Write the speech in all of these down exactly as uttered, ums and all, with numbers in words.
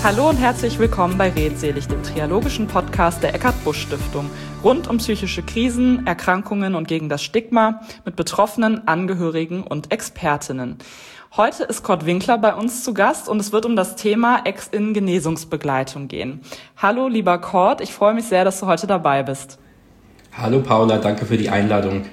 Hallo und herzlich willkommen bei Redselig, dem triologischen Podcast der Eckart-Busch-Stiftung. Rund um psychische Krisen, Erkrankungen und gegen das Stigma mit Betroffenen, Angehörigen und Expertinnen. Heute ist Kurt Winkler bei uns zu Gast und es wird um das Thema Ex-In-Genesungsbegleitung gehen. Hallo lieber Kurt, ich freue mich sehr, dass du heute dabei bist. Hallo Paula, danke für die Einladung.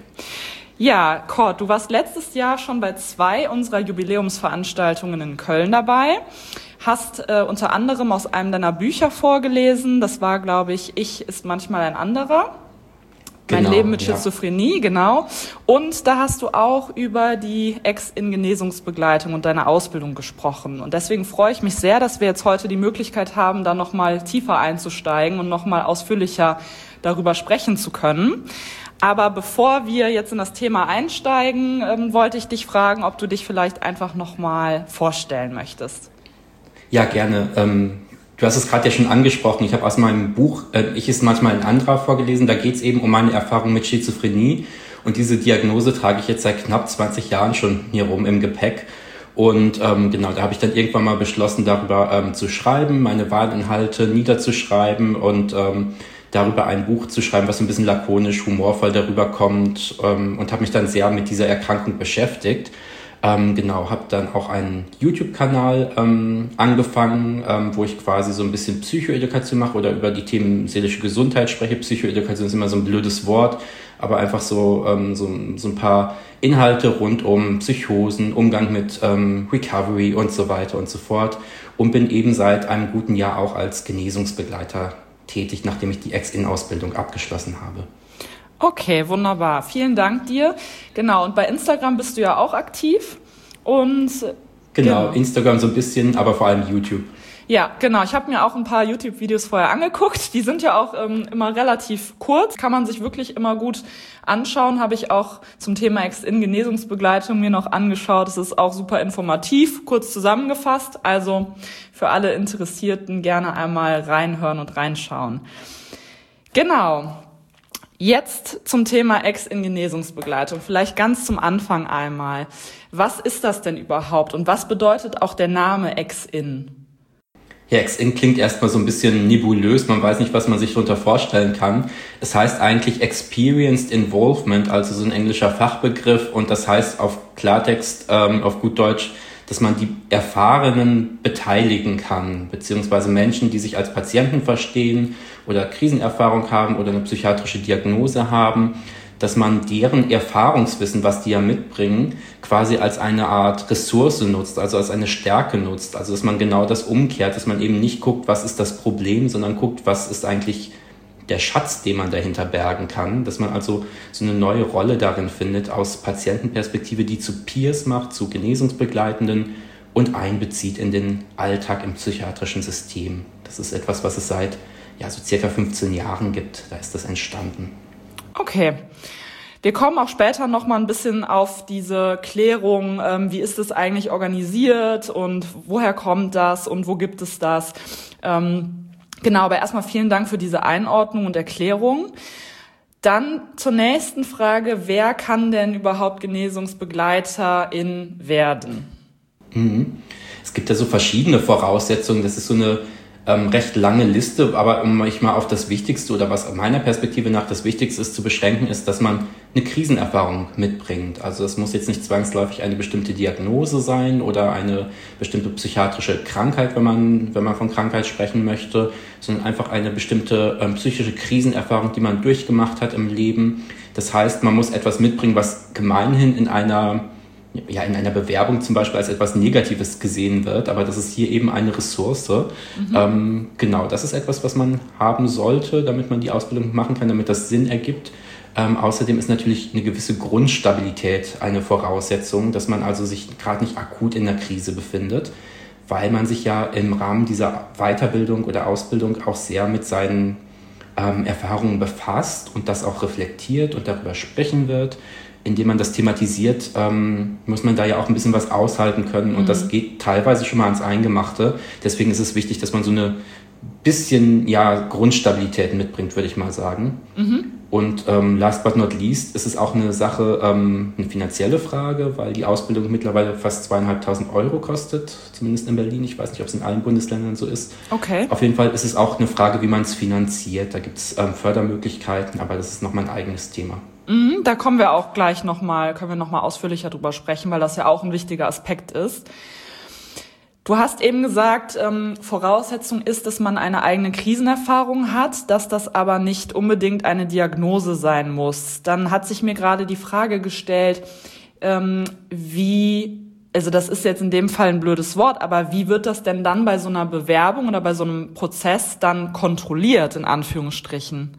Ja, Kurt, du warst letztes Jahr schon bei zwei unserer Jubiläumsveranstaltungen in Köln dabei. Hast äh, unter anderem aus einem deiner Bücher vorgelesen. Das war, glaube ich, Ich ist manchmal ein anderer. Mein Genau, Leben mit ja. Schizophrenie, genau. Und da hast du auch über die Ex-In-Genesungsbegleitung und deine Ausbildung gesprochen. Und deswegen freue ich mich sehr, dass wir jetzt heute die Möglichkeit haben, da nochmal tiefer einzusteigen und nochmal ausführlicher darüber sprechen zu können. Aber bevor wir jetzt in das Thema einsteigen, ähm, wollte ich dich fragen, ob du dich vielleicht einfach nochmal vorstellen möchtest. Ja, gerne. Ähm, du hast es gerade ja schon angesprochen. Ich habe aus meinem Buch äh, Ich ist manchmal ein anderer vorgelesen. Da geht es eben um meine Erfahrung mit Schizophrenie. Und diese Diagnose trage ich jetzt seit knapp zwanzig Jahren schon hier rum im Gepäck. Und ähm, genau, da habe ich dann irgendwann mal beschlossen, darüber ähm, zu schreiben, meine Wahlinhalte niederzuschreiben und ähm, darüber ein Buch zu schreiben, was so ein bisschen lakonisch, humorvoll darüber kommt, ähm, und habe mich dann sehr mit dieser Erkrankung beschäftigt. Ähm, genau, habe dann auch einen YouTube-Kanal ähm, angefangen, ähm, wo ich quasi so ein bisschen Psychoedukation mache oder über die Themen seelische Gesundheit spreche. Psychoedukation ist immer so ein blödes Wort, aber einfach so, ähm, so, so ein paar Inhalte rund um Psychosen, Umgang mit ähm, Recovery und so weiter und so fort. Und bin eben seit einem guten Jahr auch als Genesungsbegleiter tätig, nachdem ich die Ex-In-Ausbildung abgeschlossen habe. Okay, wunderbar. Vielen Dank dir. Genau, und bei Instagram bist du ja auch aktiv. Und Genau, genau. Instagram so ein bisschen, aber vor allem YouTube. Ja, genau. Ich habe mir auch ein paar YouTube-Videos vorher angeguckt. Die sind ja auch ähm, immer relativ kurz. Kann man sich wirklich immer gut anschauen. Habe ich auch zum Thema Ex-In-Genesungsbegleitung mir noch angeschaut. Es ist auch super informativ, kurz zusammengefasst. Also für alle Interessierten gerne einmal reinhören und reinschauen. Genau. Jetzt zum Thema Ex-In-Genesungsbegleitung. Vielleicht ganz zum Anfang einmal. Was ist das denn überhaupt und was bedeutet auch der Name Ex-In? Ja, Ex-In klingt erstmal so ein bisschen nebulös, man weiß nicht, was man sich darunter vorstellen kann. Es heißt eigentlich Experienced Involvement, also so ein englischer Fachbegriff, und das heißt auf Klartext, ähm, auf gut Deutsch, dass man die Erfahrenen beteiligen kann, beziehungsweise Menschen, die sich als Patienten verstehen oder Krisenerfahrung haben oder eine psychiatrische Diagnose haben, dass man deren Erfahrungswissen, was die ja mitbringen, quasi als eine Art Ressource nutzt, also als eine Stärke nutzt. Also dass man genau das umkehrt, dass man eben nicht guckt, was ist das Problem, sondern guckt, was ist eigentlich der Schatz, den man dahinter bergen kann. Dass man also so eine neue Rolle darin findet, aus Patientenperspektive, die zu Peers macht, zu Genesungsbegleitenden und einbezieht in den Alltag im psychiatrischen System. Das ist etwas, was es seit ja, so circa fünfzehn Jahren gibt. Da ist das entstanden. Okay. Wir kommen auch später noch mal ein bisschen auf diese Klärung, ähm, wie ist es eigentlich organisiert und woher kommt das und wo gibt es das? Ähm, genau, aber erstmal vielen Dank für diese Einordnung und Erklärung. Dann zur nächsten Frage, wer kann denn überhaupt Genesungsbegleiterin werden? Mhm. Es gibt ja so verschiedene Voraussetzungen, das ist so eine Ähm, recht lange Liste, aber um mich mal auf das Wichtigste oder was meiner Perspektive nach das Wichtigste ist zu beschränken, ist, dass man eine Krisenerfahrung mitbringt. Also es muss jetzt nicht zwangsläufig eine bestimmte Diagnose sein oder eine bestimmte psychiatrische Krankheit, wenn man, wenn man von Krankheit sprechen möchte, sondern einfach eine bestimmte ähm, psychische Krisenerfahrung, die man durchgemacht hat im Leben. Das heißt, man muss etwas mitbringen, was gemeinhin in einer ja in einer Bewerbung zum Beispiel als etwas Negatives gesehen wird, aber das ist hier eben eine Ressource. Mhm. Ähm, genau, das ist etwas, was man haben sollte, damit man die Ausbildung machen kann, damit das Sinn ergibt. Ähm, außerdem ist natürlich eine gewisse Grundstabilität eine Voraussetzung, dass man also sich gerade nicht akut in der Krise befindet, weil man sich ja im Rahmen dieser Weiterbildung oder Ausbildung auch sehr mit seinen ähm, Erfahrungen befasst und das auch reflektiert und darüber sprechen wird. Indem man das thematisiert, ähm, muss man da ja auch ein bisschen was aushalten können und mhm. das geht teilweise schon mal ans Eingemachte. Deswegen ist es wichtig, dass man so eine bisschen ja Grundstabilität mitbringt, würde ich mal sagen. Mhm. Und ähm, last but not least ist es auch eine Sache, ähm, eine finanzielle Frage, weil die Ausbildung mittlerweile fast zweieinhalbtausend Euro kostet, zumindest in Berlin. Ich weiß nicht, ob es in allen Bundesländern so ist. Okay. Auf jeden Fall ist es auch eine Frage, wie man es finanziert. Da gibt es ähm, Fördermöglichkeiten, aber das ist nochmal ein eigenes Thema. Mhm, da kommen wir auch gleich nochmal, können wir nochmal ausführlicher drüber sprechen, weil das ja auch ein wichtiger Aspekt ist. Du hast eben gesagt, ähm, Voraussetzung ist, dass man eine eigene Krisenerfahrung hat, dass das aber nicht unbedingt eine Diagnose sein muss. Dann hat sich mir gerade die Frage gestellt, ähm, wie, also das ist jetzt in dem Fall ein blödes Wort, aber wie wird das denn dann bei so einer Bewerbung oder bei so einem Prozess dann kontrolliert, in Anführungsstrichen?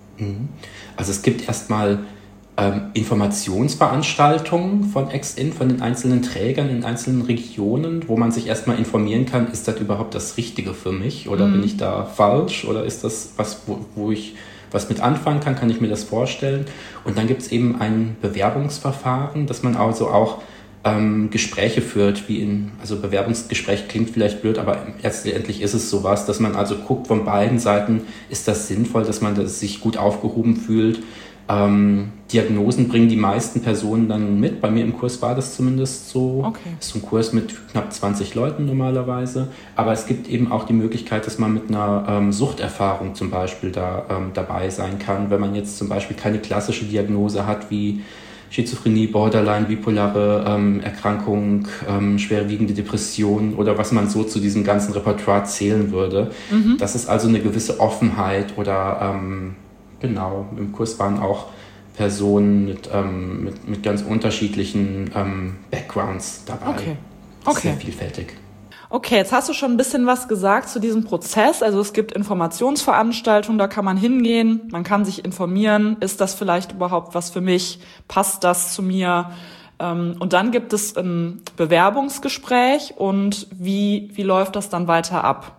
Also es gibt erstmal Ähm, Informationsveranstaltungen von Ex-In, von den einzelnen Trägern in einzelnen Regionen, wo man sich erstmal informieren kann, ist das überhaupt das Richtige für mich oder mhm. bin ich da falsch oder ist das was, wo, wo ich was mit anfangen kann, kann ich mir das vorstellen. Und dann gibt es eben ein Bewerbungsverfahren, dass man also auch ähm, Gespräche führt, wie in, also Bewerbungsgespräch klingt vielleicht blöd, aber letztendlich ist es sowas, dass man also guckt von beiden Seiten, ist das sinnvoll, dass man das sich gut aufgehoben fühlt. Ähm, Diagnosen bringen die meisten Personen dann mit. Bei mir im Kurs war das zumindest so. Okay. Es ist ein Kurs mit knapp zwanzig Leuten normalerweise. Aber es gibt eben auch die Möglichkeit, dass man mit einer ähm, Suchterfahrung zum Beispiel da ähm, dabei sein kann. Wenn man jetzt zum Beispiel keine klassische Diagnose hat wie Schizophrenie, Borderline, bipolare ähm, Erkrankung, ähm, schwerwiegende Depression oder was man so zu diesem ganzen Repertoire zählen würde. Mhm. Das ist also eine gewisse Offenheit oder ähm, genau, im Kurs waren auch Personen mit, ähm, mit, mit ganz unterschiedlichen ähm, Backgrounds dabei. Okay. Okay. Sehr vielfältig. Okay, jetzt hast du schon ein bisschen was gesagt zu diesem Prozess. Also es gibt Informationsveranstaltungen, da kann man hingehen, man kann sich informieren, ist das vielleicht überhaupt was für mich, passt das zu mir? Und dann gibt es ein Bewerbungsgespräch und wie, wie läuft das dann weiter ab?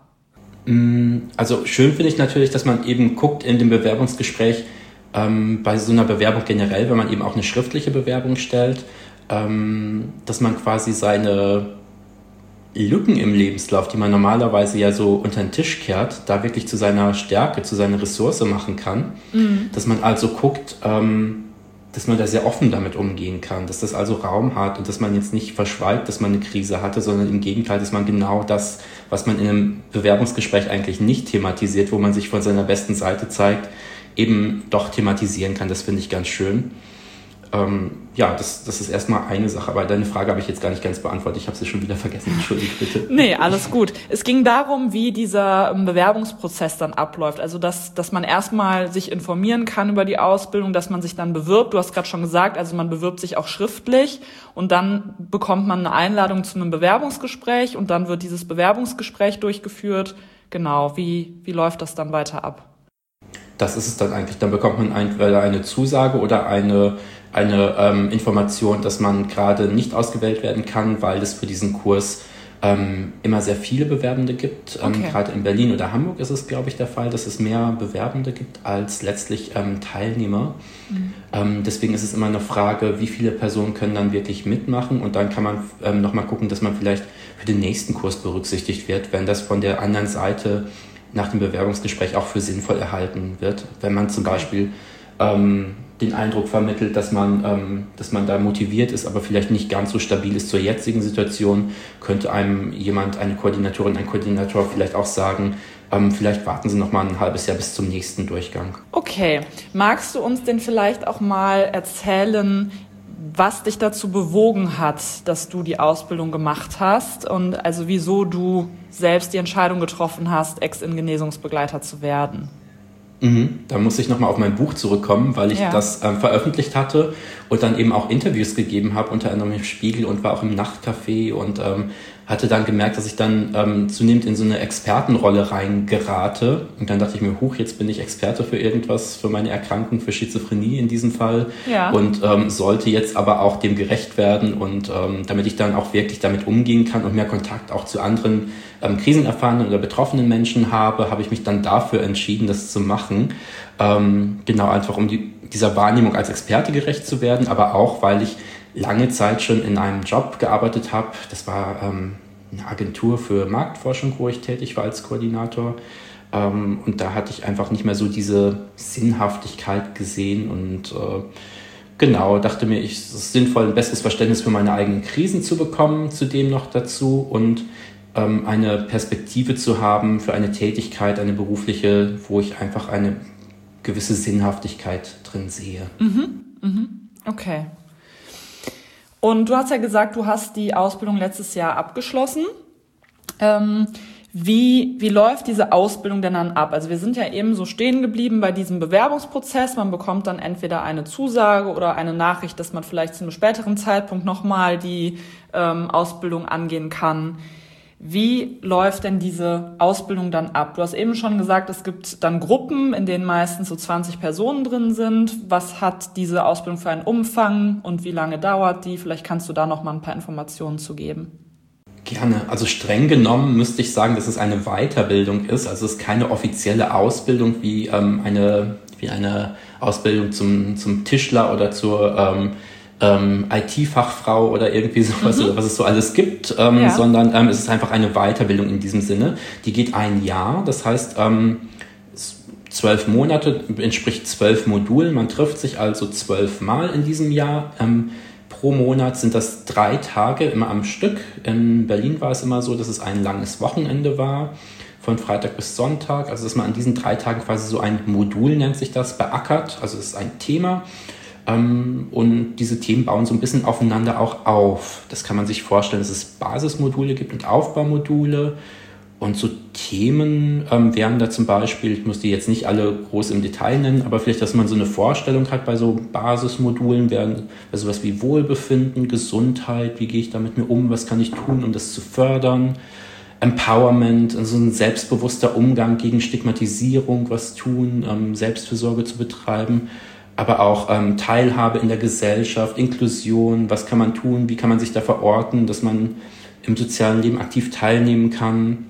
Also schön finde ich natürlich, dass man eben guckt in dem Bewerbungsgespräch, ähm, bei so einer Bewerbung generell, wenn man eben auch eine schriftliche Bewerbung stellt, ähm, dass man quasi seine Lücken im Lebenslauf, die man normalerweise ja so unter den Tisch kehrt, da wirklich zu seiner Stärke, zu seiner Ressource machen kann. Mhm. Dass man also guckt, ähm, dass man da sehr offen damit umgehen kann, dass das also Raum hat und dass man jetzt nicht verschweigt, dass man eine Krise hatte, sondern im Gegenteil, dass man genau das, was man in einem Bewerbungsgespräch eigentlich nicht thematisiert, wo man sich von seiner besten Seite zeigt, eben doch thematisieren kann. Das finde ich ganz schön. Ähm, ja, das, das ist erstmal eine Sache, aber deine Frage habe ich jetzt gar nicht ganz beantwortet. Ich habe sie schon wieder vergessen. Entschuldige bitte. Nee, alles gut. Es ging darum, wie dieser Bewerbungsprozess dann abläuft. Also, dass, dass man erstmal sich informieren kann über die Ausbildung, dass man sich dann bewirbt. Du hast gerade schon gesagt, also man bewirbt sich auch schriftlich und dann bekommt man eine Einladung zu einem Bewerbungsgespräch und dann wird dieses Bewerbungsgespräch durchgeführt. Genau, wie, wie läuft das dann weiter ab? Das ist es dann eigentlich. Dann bekommt man entweder eine Zusage oder eine eine ähm, Information, dass man gerade nicht ausgewählt werden kann, weil es für diesen Kurs ähm, immer sehr viele Bewerbende gibt. Ähm, okay. Gerade in Berlin oder Hamburg ist es, glaube ich, der Fall, dass es mehr Bewerbende gibt als letztlich ähm, Teilnehmer. Mhm. Ähm, deswegen ist es immer eine Frage, wie viele Personen können dann wirklich mitmachen und dann kann man ähm, nochmal gucken, dass man vielleicht für den nächsten Kurs berücksichtigt wird, wenn das von der anderen Seite nach dem Bewerbungsgespräch auch für sinnvoll erhalten wird. Wenn man zum Beispiel ähm, den Eindruck vermittelt, dass man, ähm, dass man da motiviert ist, aber vielleicht nicht ganz so stabil ist zur jetzigen Situation, könnte einem jemand, eine Koordinatorin, ein Koordinator vielleicht auch sagen, ähm, vielleicht warten Sie noch mal ein halbes Jahr bis zum nächsten Durchgang. Okay, magst du uns denn vielleicht auch mal erzählen, was dich dazu bewogen hat, dass du die Ausbildung gemacht hast und also wieso du selbst die Entscheidung getroffen hast, Ex-In-Genesungsbegleiter zu werden? Mhm. Da muss ich nochmal auf mein Buch zurückkommen, weil ich ja. das ähm, veröffentlicht hatte und dann eben auch Interviews gegeben habe, unter anderem im Spiegel und war auch im Nachtcafé und ähm, hatte dann gemerkt, dass ich dann ähm, zunehmend in so eine Expertenrolle reingerate. Und dann dachte ich mir, huch, jetzt bin ich Experte für irgendwas, für meine Erkrankung, für Schizophrenie in diesem Fall. Ja. Und ähm, sollte jetzt aber auch dem gerecht werden und ähm, damit ich dann auch wirklich damit umgehen kann und mehr Kontakt auch zu anderen ähm, krisenerfahrenen oder betroffenen Menschen habe, habe ich mich dann dafür entschieden, das zu machen. Ähm, genau, einfach um die, dieser Wahrnehmung als Experte gerecht zu werden, aber auch, weil ich lange Zeit schon in einem Job gearbeitet habe. Das war ähm, eine Agentur für Marktforschung, wo ich tätig war als Koordinator. Ähm, und da hatte ich einfach nicht mehr so diese Sinnhaftigkeit gesehen und äh, genau, dachte mir, ich, es ist sinnvoll, ein besseres Verständnis für meine eigenen Krisen zu bekommen, zudem noch dazu und ähm, eine Perspektive zu haben für eine Tätigkeit, eine berufliche, wo ich einfach eine gewisse Sinnhaftigkeit drin sehe. Mhm, mhm. Okay. Und du hast ja gesagt, du hast die Ausbildung letztes Jahr abgeschlossen. Ähm, Wie, wie läuft diese Ausbildung denn dann ab? Also wir sind ja eben so stehen geblieben bei diesem Bewerbungsprozess. Man bekommt dann entweder eine Zusage oder eine Nachricht, dass man vielleicht zu einem späteren Zeitpunkt nochmal die ähm, Ausbildung angehen kann. Wie läuft denn diese Ausbildung dann ab? Du hast eben schon gesagt, es gibt dann Gruppen, in denen meistens so zwanzig Personen drin sind. Was hat diese Ausbildung für einen Umfang und wie lange dauert die? Vielleicht kannst du da noch mal ein paar Informationen zu geben. Gerne. Also streng genommen müsste ich sagen, dass es eine Weiterbildung ist. Also es ist keine offizielle Ausbildung wie ähm, eine wie eine Ausbildung zum zum Tischler oder zur ähm, ähm, I T-Fachfrau oder irgendwie sowas, mhm. oder was es so alles gibt, ähm, ja. sondern ähm, es ist einfach eine Weiterbildung in diesem Sinne. Die geht ein Jahr. Das heißt ähm, zwölf Monate entspricht zwölf Modulen. Man trifft sich also zwölf Mal in diesem Jahr. Ähm, Pro Monat sind das drei Tage, immer am Stück. In Berlin war es immer so, dass es ein langes Wochenende war, von Freitag bis Sonntag. Also dass man an diesen drei Tagen quasi so ein Modul, nennt sich das, beackert. Also es ist ein Thema. Und diese Themen bauen so ein bisschen aufeinander auch auf. Das kann man sich vorstellen, dass es Basismodule gibt und Aufbaumodule. Und so Themen ähm, wären da zum Beispiel, ich muss die jetzt nicht alle groß im Detail nennen, aber vielleicht, dass man so eine Vorstellung hat bei so Basismodulen, wären also sowas wie Wohlbefinden, Gesundheit, wie gehe ich da mit mir um, was kann ich tun, um das zu fördern, Empowerment, also ein selbstbewusster Umgang gegen Stigmatisierung, was tun, ähm, Selbstfürsorge zu betreiben, aber auch ähm, Teilhabe in der Gesellschaft, Inklusion, was kann man tun, wie kann man sich da verorten, dass man im sozialen Leben aktiv teilnehmen kann.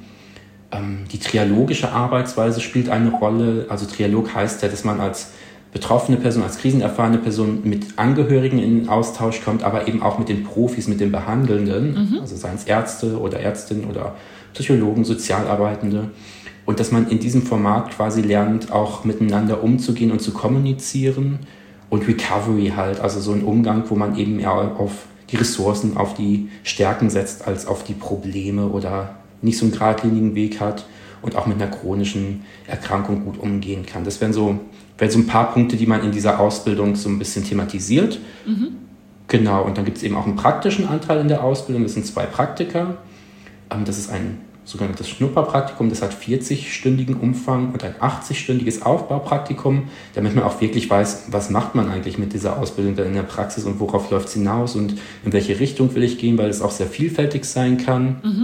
Die trialogische Arbeitsweise spielt eine Rolle. Also Trialog heißt ja, dass man als betroffene Person, als krisenerfahrene Person mit Angehörigen in den Austausch kommt, aber eben auch mit den Profis, mit den Behandelnden, mhm. also seien es Ärzte oder Ärztinnen oder Psychologen, Sozialarbeitende. Und dass man in diesem Format quasi lernt, auch miteinander umzugehen und zu kommunizieren. Und Recovery halt, also so ein Umgang, wo man eben eher auf die Ressourcen, auf die Stärken setzt, als auf die Probleme oder nicht so einen geradlinigen Weg hat und auch mit einer chronischen Erkrankung gut umgehen kann. Das wären so, wären so ein paar Punkte, die man in dieser Ausbildung so ein bisschen thematisiert. Mhm. Genau, und dann gibt es eben auch einen praktischen Anteil in der Ausbildung. Das sind zwei Praktika. Das ist ein sogenanntes Schnupperpraktikum, das hat vierzig-stündigen Umfang und ein achtzig-stündiges Aufbaupraktikum, damit man auch wirklich weiß, was macht man eigentlich mit dieser Ausbildung dann in der Praxis und worauf läuft es hinaus und in welche Richtung will ich gehen, weil es auch sehr vielfältig sein kann. Mhm.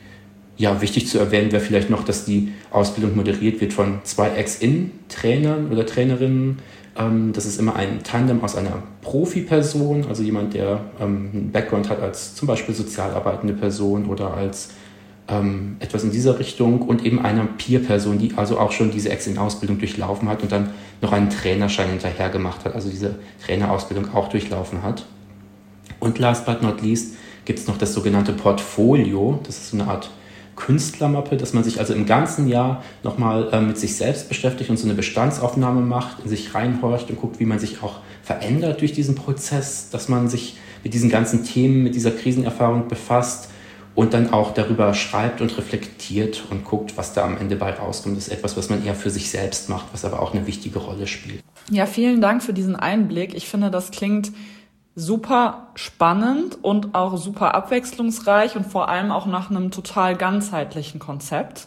Ja, wichtig zu erwähnen wäre vielleicht noch, dass die Ausbildung moderiert wird von zwei Ex-In-Trainern oder Trainerinnen. Das ist immer ein Tandem aus einer Profi-Person, also jemand, der einen Background hat als zum Beispiel sozialarbeitende Person oder als ähm, etwas in dieser Richtung und eben einer Peer-Person, die also auch schon diese Ex-In-Ausbildung durchlaufen hat und dann noch einen Trainerschein hinterher gemacht hat, also diese Trainerausbildung auch durchlaufen hat. Und last but not least gibt es noch das sogenannte Portfolio, das ist so eine Art Künstlermappe, dass man sich also im ganzen Jahr nochmal äh, mit sich selbst beschäftigt und so eine Bestandsaufnahme macht, in sich reinhorcht und guckt, wie man sich auch verändert durch diesen Prozess, dass man sich mit diesen ganzen Themen, mit dieser Krisenerfahrung befasst und dann auch darüber schreibt und reflektiert und guckt, was da am Ende bei rauskommt. Das ist etwas, was man eher für sich selbst macht, was aber auch eine wichtige Rolle spielt. Ja, vielen Dank für diesen Einblick. Ich finde, das klingt super spannend und auch super abwechslungsreich und vor allem auch nach einem total ganzheitlichen Konzept.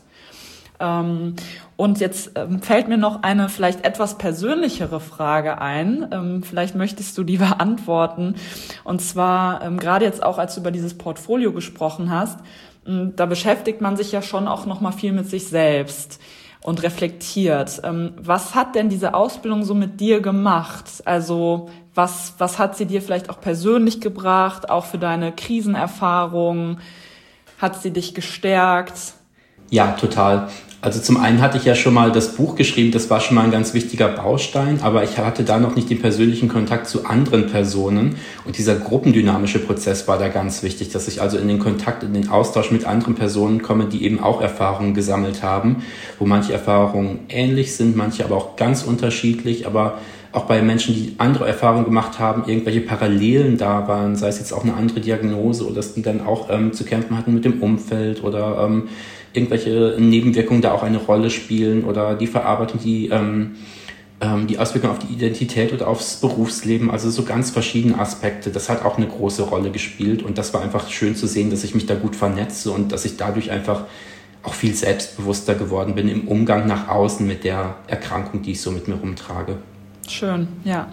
Ähm, und jetzt ähm, fällt mir noch eine vielleicht etwas persönlichere Frage ein. Ähm, vielleicht möchtest du die beantworten. Und zwar, ähm, gerade jetzt auch, als du über dieses Portfolio gesprochen hast, ähm, da beschäftigt man sich ja schon auch noch mal viel mit sich selbst und reflektiert. Ähm, was hat denn diese Ausbildung so mit dir gemacht? Also was, was hat sie dir vielleicht auch persönlich gebracht, auch für deine Krisenerfahrung? Hat sie dich gestärkt? Ja, total. Also zum einen hatte ich ja schon mal das Buch geschrieben, das war schon mal ein ganz wichtiger Baustein, aber ich hatte da noch nicht den persönlichen Kontakt zu anderen Personen und dieser gruppendynamische Prozess war da ganz wichtig, dass ich also in den Kontakt, in den Austausch mit anderen Personen komme, die eben auch Erfahrungen gesammelt haben, wo manche Erfahrungen ähnlich sind, manche aber auch ganz unterschiedlich, aber auch bei Menschen, die andere Erfahrungen gemacht haben, irgendwelche Parallelen da waren, sei es jetzt auch eine andere Diagnose oder dass die dann auch ähm, zu kämpfen hatten mit dem Umfeld oder ähm, irgendwelche Nebenwirkungen da auch eine Rolle spielen oder die Verarbeitung, die, ähm, ähm, die Auswirkungen auf die Identität oder aufs Berufsleben, also so ganz verschiedene Aspekte. Das hat auch eine große Rolle gespielt und das war einfach schön zu sehen, dass ich mich da gut vernetze und dass ich dadurch einfach auch viel selbstbewusster geworden bin im Umgang nach außen mit der Erkrankung, die ich so mit mir rumtrage. Schön, ja.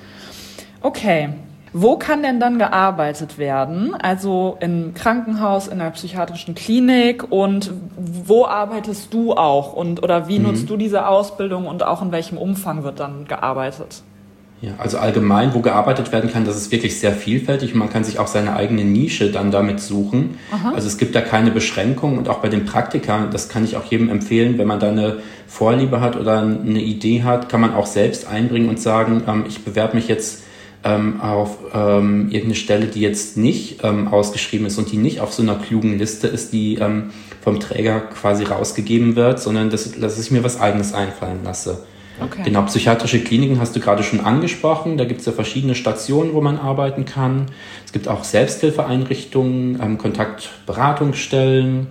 Okay. Wo kann denn dann gearbeitet werden? Also im Krankenhaus, in der psychiatrischen Klinik und wo arbeitest du auch und oder wie mhm. nutzt du diese Ausbildung und auch in welchem Umfang wird dann gearbeitet? Ja, also allgemein, wo gearbeitet werden kann, das ist wirklich sehr vielfältig und man kann sich auch seine eigene Nische dann damit suchen. Aha. Also es gibt da keine Beschränkungen und auch bei den Praktika, das kann ich auch jedem empfehlen, wenn man da eine Vorliebe hat oder eine Idee hat, kann man auch selbst einbringen und sagen, ähm, ich bewerbe mich jetzt Ähm, auf ähm, irgendeine Stelle, die jetzt nicht ähm, ausgeschrieben ist und die nicht auf so einer klugen Liste ist, die ähm, vom Träger quasi rausgegeben wird, sondern dass, dass ich mir was Eigenes einfallen lasse. Okay. Genau, psychiatrische Kliniken hast du gerade schon angesprochen. Da gibt es ja verschiedene Stationen, wo man arbeiten kann. Es gibt auch Selbsthilfeeinrichtungen, ähm, Kontaktberatungsstellen,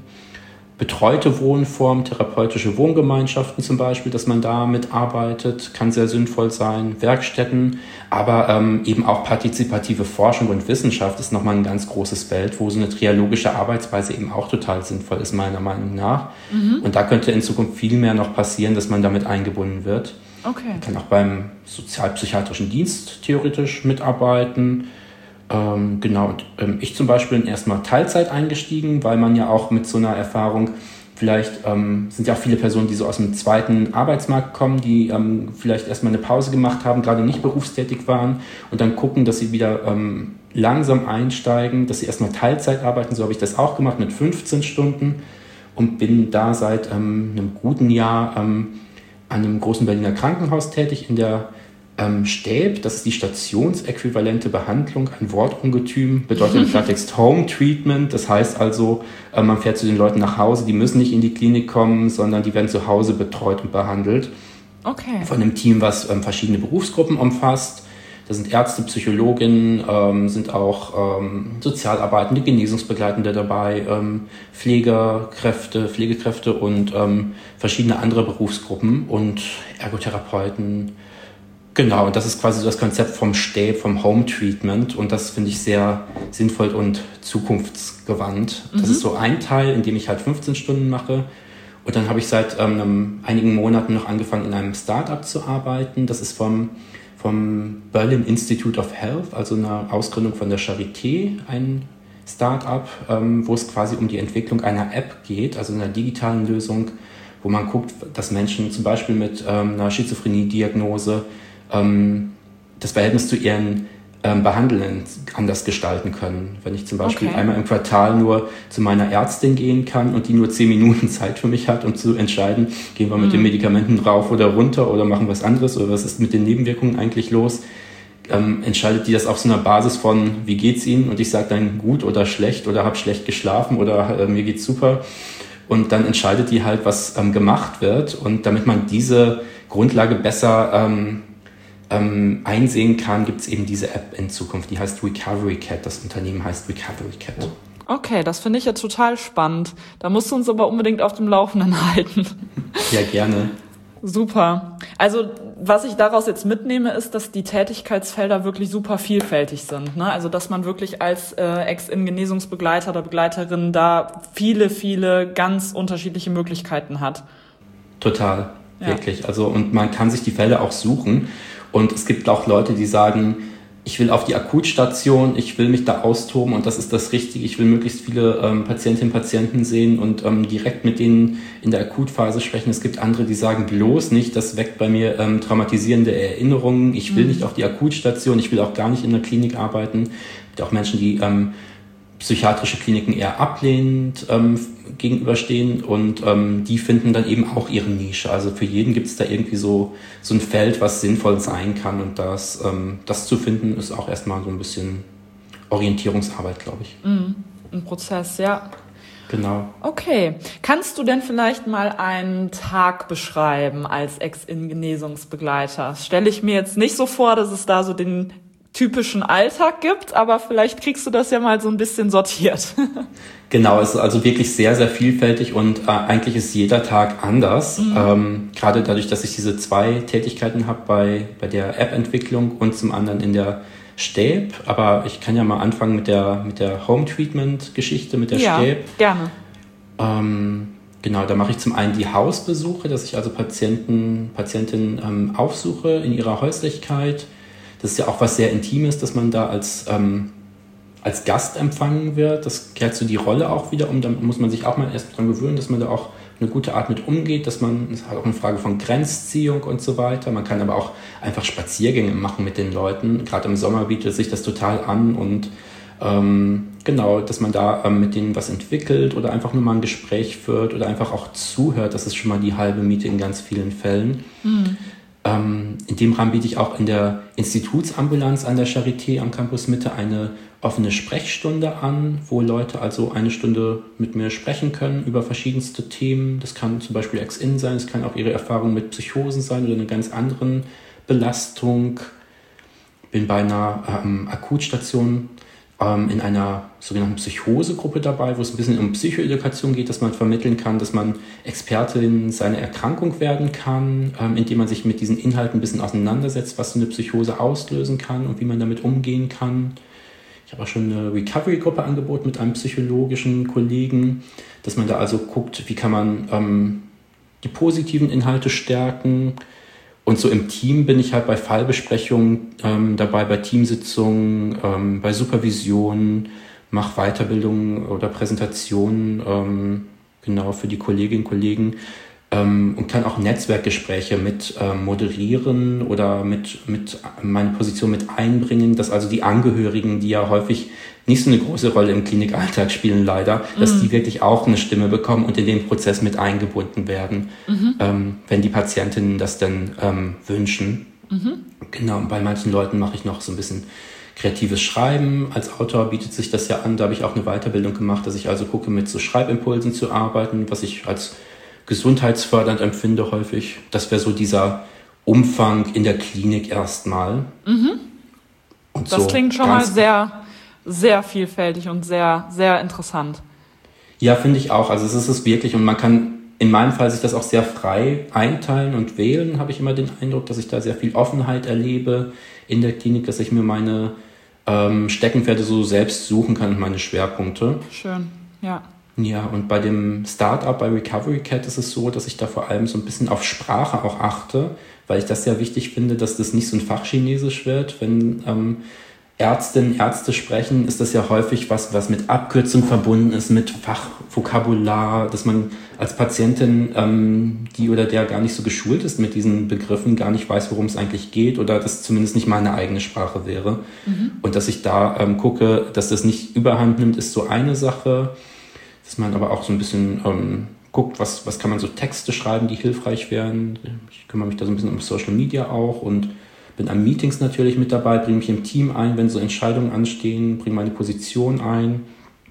betreute Wohnformen, therapeutische Wohngemeinschaften zum Beispiel, dass man da mitarbeitet, kann sehr sinnvoll sein, Werkstätten, aber ähm, eben auch partizipative Forschung und Wissenschaft ist nochmal ein ganz großes Feld, wo so eine trialogische Arbeitsweise eben auch total sinnvoll ist, meiner Meinung nach. Mhm. Und da könnte in Zukunft viel mehr noch passieren, dass man damit eingebunden wird. Okay. Man kann auch beim sozialpsychiatrischen Dienst theoretisch mitarbeiten. Ähm, genau, und ähm, ich zum Beispiel bin erstmal Teilzeit eingestiegen, weil man ja auch mit so einer Erfahrung, vielleicht ähm, sind ja auch viele Personen, die so aus dem zweiten Arbeitsmarkt kommen, die ähm, vielleicht erstmal eine Pause gemacht haben, gerade nicht berufstätig waren und dann gucken, dass sie wieder ähm, langsam einsteigen, dass sie erstmal Teilzeit arbeiten. So habe ich das auch gemacht mit fünfzehn Stunden und bin da seit ähm, einem guten Jahr ähm, an einem großen Berliner Krankenhaus tätig in der Ähm, Stäb, das ist die stationsäquivalente Behandlung an Wortungetüm, bedeutet im Klartext Home Treatment. Das heißt also, äh, man fährt zu den Leuten nach Hause, die müssen nicht in die Klinik kommen, sondern die werden zu Hause betreut und behandelt. Okay. Von einem Team, was ähm, verschiedene Berufsgruppen umfasst. Da sind Ärzte, Psychologinnen, ähm, sind auch ähm, Sozialarbeitende, Genesungsbegleitende dabei, ähm, Pflegekräfte, Pflegekräfte und ähm, verschiedene andere Berufsgruppen und Ergotherapeuten. Genau, und das ist quasi das Konzept vom Stäb, vom Home Treatment und das finde ich sehr sinnvoll und zukunftsgewandt. Mhm. Das ist so ein Teil, in dem ich halt fünfzehn Stunden mache und dann habe ich seit ähm, einigen Monaten noch angefangen, in einem Start-up zu arbeiten. Das ist vom, vom Berlin Institute of Health, also eine Ausgründung von der Charité, ein Start-up, ähm, wo es quasi um die Entwicklung einer App geht, also einer digitalen Lösung, wo man guckt, dass Menschen zum Beispiel mit ähm, einer Schizophrenie-Diagnose das Verhältnis zu ihren ähm, Behandelnden anders gestalten können. Wenn ich zum Beispiel okay. einmal im Quartal nur zu meiner Ärztin gehen kann und die nur zehn Minuten Zeit für mich hat, um zu entscheiden, gehen wir mit mhm. den Medikamenten rauf oder runter oder machen was anderes oder was ist mit den Nebenwirkungen eigentlich los, ähm, entscheidet die das auf so einer Basis von, wie geht's Ihnen? Und ich sage dann gut oder schlecht oder habe schlecht geschlafen oder äh, mir geht's super. Und dann entscheidet die halt, was ähm, gemacht wird. Und damit man diese Grundlage besser ähm, Ähm, einsehen kann, gibt es eben diese App in Zukunft, die heißt Recovery Cat, das Unternehmen heißt Recovery Cat. Okay, das finde ich ja total spannend. Da musst du uns aber unbedingt auf dem Laufenden halten. Ja, gerne. Super. Also was ich daraus jetzt mitnehme, ist, dass die Tätigkeitsfelder wirklich super vielfältig sind. Ne? Also dass man wirklich als äh, Ex-In-Genesungsbegleiter oder Begleiterin da viele, viele ganz unterschiedliche Möglichkeiten hat. Total, ja. Wirklich. Also und man kann sich die Felder auch suchen. Und es gibt auch Leute, die sagen, ich will auf die Akutstation, ich will mich da austoben und das ist das Richtige. Ich will möglichst viele ähm, Patientinnen und Patienten sehen und ähm, direkt mit denen in der Akutphase sprechen. Es gibt andere, die sagen bloß nicht, das weckt bei mir ähm, traumatisierende Erinnerungen. Ich will mhm. nicht auf die Akutstation, ich will auch gar nicht in der Klinik arbeiten. Es gibt auch Menschen, die ähm, psychiatrische Kliniken eher ablehnend ähm, gegenüberstehen und ähm, die finden dann eben auch ihre Nische. Also für jeden gibt es da irgendwie so, so ein Feld, was sinnvoll sein kann und das, ähm, das zu finden ist auch erstmal so ein bisschen Orientierungsarbeit, glaube ich. Mm, ein Prozess, ja. Genau. Okay. Kannst du denn vielleicht mal einen Tag beschreiben als Ex-In-Genesungsbegleiter? Stelle ich mir jetzt nicht so vor, dass es da so den typischen Alltag gibt, aber vielleicht kriegst du das ja mal so ein bisschen sortiert. Genau, es ist also wirklich sehr, sehr vielfältig und äh, eigentlich ist jeder Tag anders. Mhm. Ähm, gerade dadurch, dass ich diese zwei Tätigkeiten habe bei, bei der App-Entwicklung und zum anderen in der Stäb. Aber ich kann ja mal anfangen mit der, mit der Home-Treatment-Geschichte, mit der ja, Stäb. Gerne. Ähm, genau, da mache ich zum einen die Hausbesuche, dass ich also Patienten, Patientinnen ähm, aufsuche in ihrer Häuslichkeit. Das ist ja auch was sehr Intimes, dass man da als, ähm, als Gast empfangen wird. Das kehrt so die Rolle auch wieder um. Da muss man sich auch mal erst dran gewöhnen, dass man da auch eine gute Art mit umgeht, dass man, das ist auch eine Frage von Grenzziehung und so weiter. Man kann aber auch einfach Spaziergänge machen mit den Leuten. Gerade im Sommer bietet sich das total an und ähm, genau, dass man da ähm, mit denen was entwickelt oder einfach nur mal ein Gespräch führt oder einfach auch zuhört. Das ist schon mal die halbe Miete in ganz vielen Fällen. Mhm. Ähm, in dem Rahmen biete ich auch in der Institutsambulanz an der Charité am Campus Mitte eine offene Sprechstunde an, wo Leute also eine Stunde mit mir sprechen können über verschiedenste Themen. Das kann zum Beispiel Ex-In sein, es kann auch ihre Erfahrung mit Psychosen sein oder einer ganz anderen Belastung. Bin bei einer ähm, Akutstation ähm, in einer sogenannten Psychosegruppe dabei, wo es ein bisschen um Psychoedukation geht, dass man vermitteln kann, dass man Expertin seiner Erkrankung werden kann, ähm, indem man sich mit diesen Inhalten ein bisschen auseinandersetzt, was so eine Psychose auslösen kann und wie man damit umgehen kann. Ich habe auch schon eine Recovery-Gruppe angeboten mit einem psychologischen Kollegen, dass man da also guckt, wie kann man ähm, die positiven Inhalte stärken. Und so im Team bin ich halt bei Fallbesprechungen ähm, dabei, bei Teamsitzungen, ähm, bei Supervisionen, mache Weiterbildungen oder Präsentationen ähm, genau für die Kolleginnen und Kollegen. Ähm, und kann auch Netzwerkgespräche mit ähm, moderieren oder mit, mit meine Position mit einbringen, dass also die Angehörigen, die ja häufig nicht so eine große Rolle im Klinikalltag spielen leider, mhm. dass die wirklich auch eine Stimme bekommen und in den Prozess mit eingebunden werden, mhm. ähm, wenn die Patientinnen das dann ähm, wünschen. Mhm. Genau, und bei manchen Leuten mache ich noch so ein bisschen kreatives Schreiben. Als Autor bietet sich das ja an, da habe ich auch eine Weiterbildung gemacht, dass ich also gucke, mit so Schreibimpulsen zu arbeiten, was ich als gesundheitsfördernd empfinde häufig. Das wäre so dieser Umfang in der Klinik erstmal. Mhm. Und das so klingt schon mal sehr, sehr vielfältig und sehr, sehr interessant. Ja, finde ich auch. Also es ist es wirklich und man kann in meinem Fall sich das auch sehr frei einteilen und wählen, habe ich immer den Eindruck, dass ich da sehr viel Offenheit erlebe in der Klinik, dass ich mir meine ähm, Steckenpferde so selbst suchen kann und meine Schwerpunkte. Schön, ja. Ja, und bei dem Startup bei Recovery Cat ist es so, dass ich da vor allem so ein bisschen auf Sprache auch achte, weil ich das sehr wichtig finde, dass das nicht so ein Fachchinesisch wird. Wenn ähm, Ärztinnen, Ärzte sprechen, ist das ja häufig was, was mit Abkürzung verbunden ist, mit Fachvokabular, dass man als Patientin, ähm, die oder der gar nicht so geschult ist mit diesen Begriffen, gar nicht weiß, worum es eigentlich geht oder das zumindest nicht meine eigene Sprache wäre. Mhm. Und dass ich da ähm, gucke, dass das nicht überhand nimmt, ist so eine Sache. Dass man aber auch so ein bisschen ähm, guckt, was, was kann man so Texte schreiben, die hilfreich wären. Ich kümmere mich da so ein bisschen um Social Media auch und bin an Meetings natürlich mit dabei, bringe mich im Team ein, wenn so Entscheidungen anstehen, bringe meine Position ein.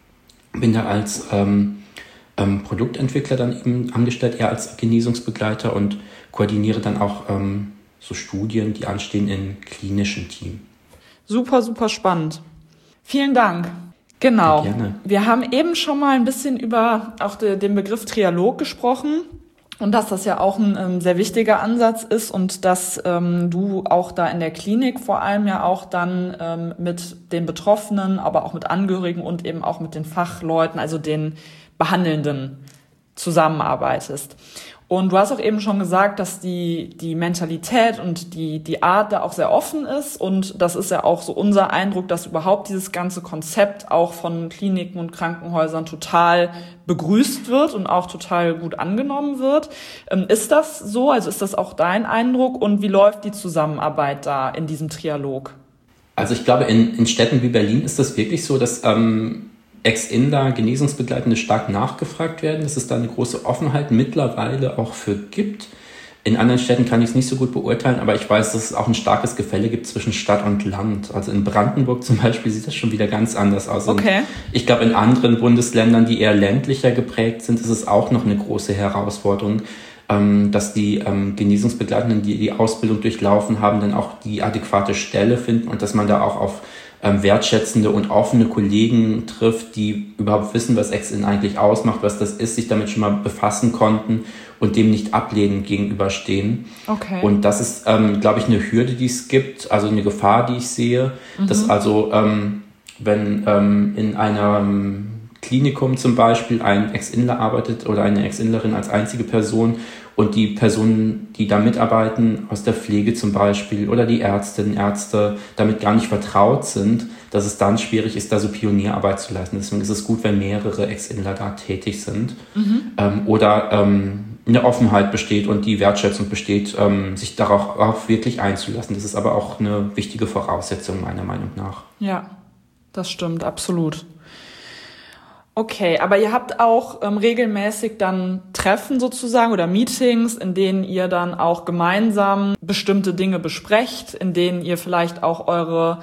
Bin da als ähm, ähm, Produktentwickler dann eben angestellt, eher als Genesungsbegleiter und koordiniere dann auch ähm, so Studien, die anstehen im klinischen Team. Super, super spannend. Vielen Dank. Genau. Ja, gerne. Wir haben eben schon mal ein bisschen über auch de, den Begriff Trialog gesprochen und dass das ja auch ein ähm, sehr wichtiger Ansatz ist und dass ähm, du auch da in der Klinik vor allem ja auch dann ähm, mit den Betroffenen, aber auch mit Angehörigen und eben auch mit den Fachleuten, also den Behandelnden zusammenarbeitest. Und du hast auch eben schon gesagt, dass die die Mentalität und die die Art da auch sehr offen ist. Und das ist ja auch so unser Eindruck, dass überhaupt dieses ganze Konzept auch von Kliniken und Krankenhäusern total begrüßt wird und auch total gut angenommen wird. Ähm, ist das so? Also ist das auch dein Eindruck? Und wie läuft die Zusammenarbeit da in diesem Trialog? Also ich glaube, in, in Städten wie Berlin ist das wirklich so, dass ähm, Ex-Inder Genesungsbegleitende stark nachgefragt werden, dass es da eine große Offenheit mittlerweile auch für gibt. In anderen Städten kann ich es nicht so gut beurteilen, aber ich weiß, dass es auch ein starkes Gefälle gibt zwischen Stadt und Land. Also in Brandenburg zum Beispiel sieht das schon wieder ganz anders aus. Okay. Und ich glaube, in anderen Bundesländern, die eher ländlicher geprägt sind, ist es auch noch eine große Herausforderung, dass die Genesungsbegleitenden, die die Ausbildung durchlaufen haben, dann auch die adäquate Stelle finden und dass man da auch auf wertschätzende und offene Kollegen trifft, die überhaupt wissen, was Ex-In eigentlich ausmacht, was das ist, sich damit schon mal befassen konnten und dem nicht ablehnend gegenüberstehen. Okay. Und das ist, ähm, glaube ich, eine Hürde, die es gibt, also eine Gefahr, die ich sehe, mhm. dass also, ähm, wenn ähm, in einem Klinikum zum Beispiel ein Ex-Inler arbeitet oder eine Ex-Inlerin als einzige Person und die Personen, die da mitarbeiten, aus der Pflege zum Beispiel oder die Ärztinnen, Ärzte damit gar nicht vertraut sind, dass es dann schwierig ist, da so Pionierarbeit zu leisten. Deswegen ist es gut, wenn mehrere Ex-Inler da tätig sind mhm. ähm, oder ähm, eine Offenheit besteht und die Wertschätzung besteht, ähm, sich darauf auch wirklich einzulassen. Das ist aber auch eine wichtige Voraussetzung meiner Meinung nach. Ja, das stimmt, absolut. Okay, aber ihr habt auch ähm, regelmäßig dann Treffen sozusagen oder Meetings, in denen ihr dann auch gemeinsam bestimmte Dinge besprecht, in denen ihr vielleicht auch eure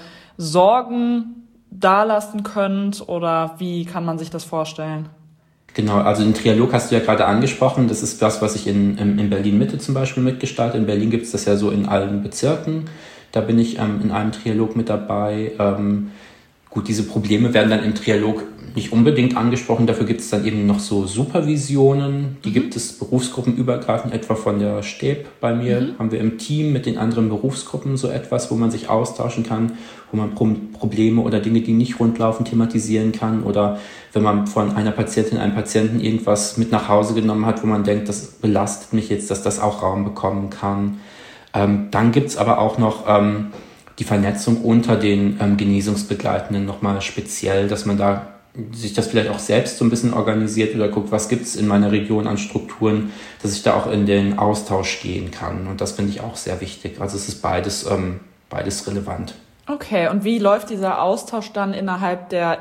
Sorgen dalassen könnt, oder wie kann man sich das vorstellen? Genau, also den Trialog hast du ja gerade angesprochen. Das ist das, was ich in, in Berlin-Mitte zum Beispiel mitgestalte. In Berlin gibt es das ja so in allen Bezirken. Da bin ich ähm, in einem Trialog mit dabei. Ähm, gut, diese Probleme werden dann im Trialog nicht unbedingt angesprochen. Dafür gibt es dann eben noch so Supervisionen. Die mhm. gibt es berufsgruppenübergreifend, etwa von der Stäb bei mir. Mhm. Haben wir im Team mit den anderen Berufsgruppen so etwas, wo man sich austauschen kann, wo man Pro- Probleme oder Dinge, die nicht rund laufen, thematisieren kann. Oder wenn man von einer Patientin, einem Patienten irgendwas mit nach Hause genommen hat, wo man denkt, das belastet mich jetzt, dass das auch Raum bekommen kann. Ähm, dann gibt es aber auch noch ähm, die Vernetzung unter den ähm, Genesungsbegleitenden nochmal speziell, dass man da sich das vielleicht auch selbst so ein bisschen organisiert oder guckt, was gibt es in meiner Region an Strukturen, dass ich da auch in den Austausch gehen kann. Und das finde ich auch sehr wichtig. Also es ist beides, ähm, beides relevant. Okay, und wie läuft dieser Austausch dann innerhalb der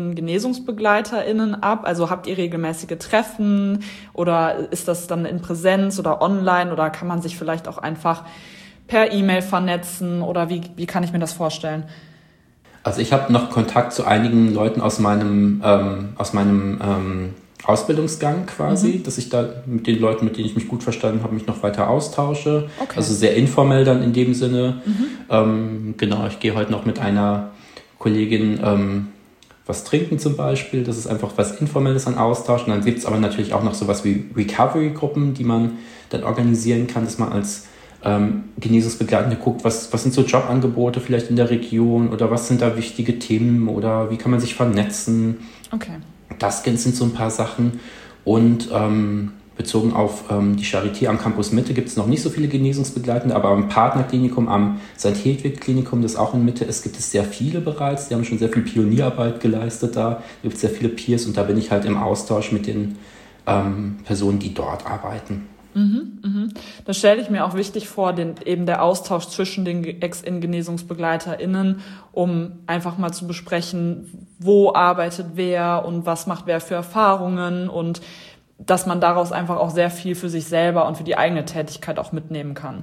Ex-In-GenesungsbegleiterInnen ab? Also habt ihr regelmäßige Treffen oder ist das dann in Präsenz oder online oder kann man sich vielleicht auch einfach per E-Mail vernetzen oder wie, wie kann ich mir das vorstellen? Also ich habe noch Kontakt zu einigen Leuten aus meinem, ähm, aus meinem ähm, Ausbildungsgang quasi, mhm. dass ich da mit den Leuten, mit denen ich mich gut verstanden habe, mich noch weiter austausche. Okay. Also sehr informell dann in dem Sinne. Mhm. Ähm, genau, ich gehe heute noch mit einer Kollegin ähm, was trinken zum Beispiel. Das ist einfach was Informelles an Austausch. Und dann gibt es aber natürlich auch noch sowas wie Recovery-Gruppen, die man dann organisieren kann, dass man als Ähm, Genesungsbegleitende guckt, was, was sind so Jobangebote vielleicht in der Region oder was sind da wichtige Themen oder wie kann man sich vernetzen. Okay. Das sind so ein paar Sachen. Und ähm, bezogen auf ähm, die Charité am Campus Mitte gibt es noch nicht so viele Genesungsbegleitende, aber am Partnerklinikum, am Sankt Hedwig-Klinikum, das auch in Mitte ist, gibt es sehr viele bereits. Die haben schon sehr viel Pionierarbeit geleistet da. Da gibt es sehr viele Peers und da bin ich halt im Austausch mit den ähm, Personen, die dort arbeiten. Mhm, mhm. Das stelle ich mir auch wichtig vor, den, eben der Austausch zwischen den Ex-In-GenesungsbegleiterInnen, um einfach mal zu besprechen, wo arbeitet wer und was macht wer für Erfahrungen und dass man daraus einfach auch sehr viel für sich selber und für die eigene Tätigkeit auch mitnehmen kann.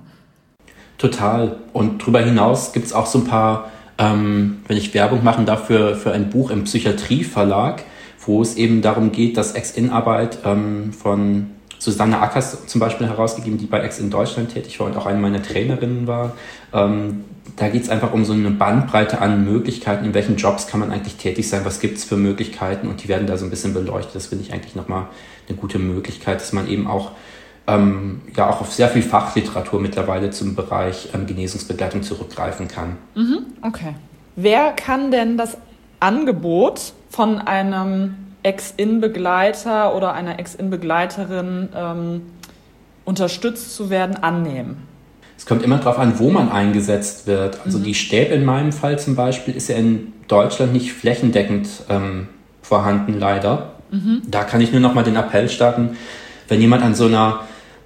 Total. Und darüber hinaus gibt es auch so ein paar, ähm, wenn ich Werbung machen darf, für, für ein Buch im Psychiatrieverlag, wo es eben darum geht, dass Ex-In-Arbeit ähm, von Susanne Ackers zum Beispiel herausgegeben, die bei Ex-In Deutschland tätig war und auch eine meiner Trainerinnen war. Ähm, da geht es einfach um so eine Bandbreite an Möglichkeiten, in welchen Jobs kann man eigentlich tätig sein, was gibt es für Möglichkeiten und die werden da so ein bisschen beleuchtet. Das finde ich eigentlich nochmal eine gute Möglichkeit, dass man eben auch, ähm, ja, auch auf sehr viel Fachliteratur mittlerweile zum Bereich ähm, Genesungsbegleitung zurückgreifen kann. Mhm, okay. Wer kann denn das Angebot von einem Ex-In-Begleiter oder einer Ex-In-Begleiterin ähm, unterstützt zu werden, annehmen? Es kommt immer darauf an, wo man eingesetzt wird. Also mhm. die Stäb in meinem Fall zum Beispiel ist ja in Deutschland nicht flächendeckend ähm, vorhanden, leider. Mhm. Da kann ich nur noch mal den Appell starten, wenn jemand an so einer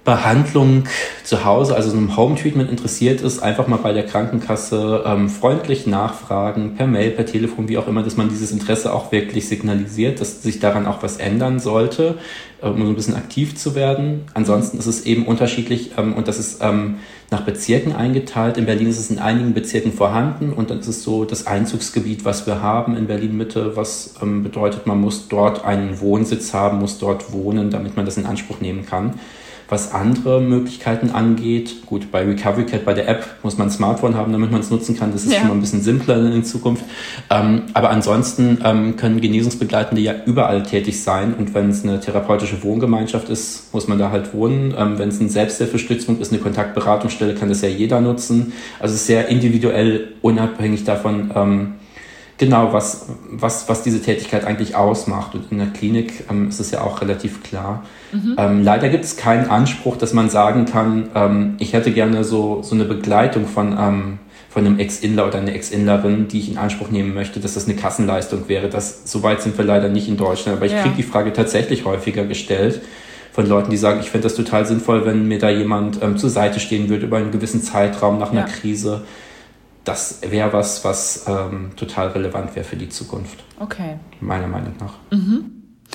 Behandlung zu Hause, also so einem Home-Treatment interessiert ist, einfach mal bei der Krankenkasse ähm, freundlich nachfragen, per Mail, per Telefon, wie auch immer, dass man dieses Interesse auch wirklich signalisiert, dass sich daran auch was ändern sollte, um so ein bisschen aktiv zu werden. Ansonsten ist es eben unterschiedlich ähm, und das ist ähm, nach Bezirken eingeteilt. In Berlin ist es in einigen Bezirken vorhanden und dann ist es so das Einzugsgebiet, was wir haben in Berlin-Mitte, was ähm, bedeutet, man muss dort einen Wohnsitz haben, muss dort wohnen, damit man das in Anspruch nehmen kann. Was andere Möglichkeiten angeht, gut, bei Recovery Cat, bei der App muss man ein Smartphone haben, damit man es nutzen kann. Das ist ja schon mal ein bisschen simpler in Zukunft. Ähm, aber ansonsten ähm, können Genesungsbegleitende ja überall tätig sein. Und wenn es eine therapeutische Wohngemeinschaft ist, muss man da halt wohnen. Ähm, wenn es ein Selbsthilfestützpunkt ist, eine Kontaktberatungsstelle, kann das ja jeder nutzen. Also es ist sehr individuell, unabhängig davon, ähm, genau, was, was, was diese Tätigkeit eigentlich ausmacht. Und in der Klinik ähm, ist es ja auch relativ klar. Mhm. Ähm, leider gibt es keinen Anspruch, dass man sagen kann, ähm, ich hätte gerne so, so eine Begleitung von, ähm, von einem Ex-Inler oder einer Ex-Inlerin, die ich in Anspruch nehmen möchte, dass das eine Kassenleistung wäre. Das, so weit sind wir leider nicht in Deutschland. Aber ich ja. kriege die Frage tatsächlich häufiger gestellt von Leuten, die sagen, ich fände das total sinnvoll, wenn mir da jemand ähm, zur Seite stehen würde über einen gewissen Zeitraum nach einer ja. Krise. Das wäre was, was ähm, total relevant wäre für die Zukunft. Okay. Meiner Meinung nach. Mhm.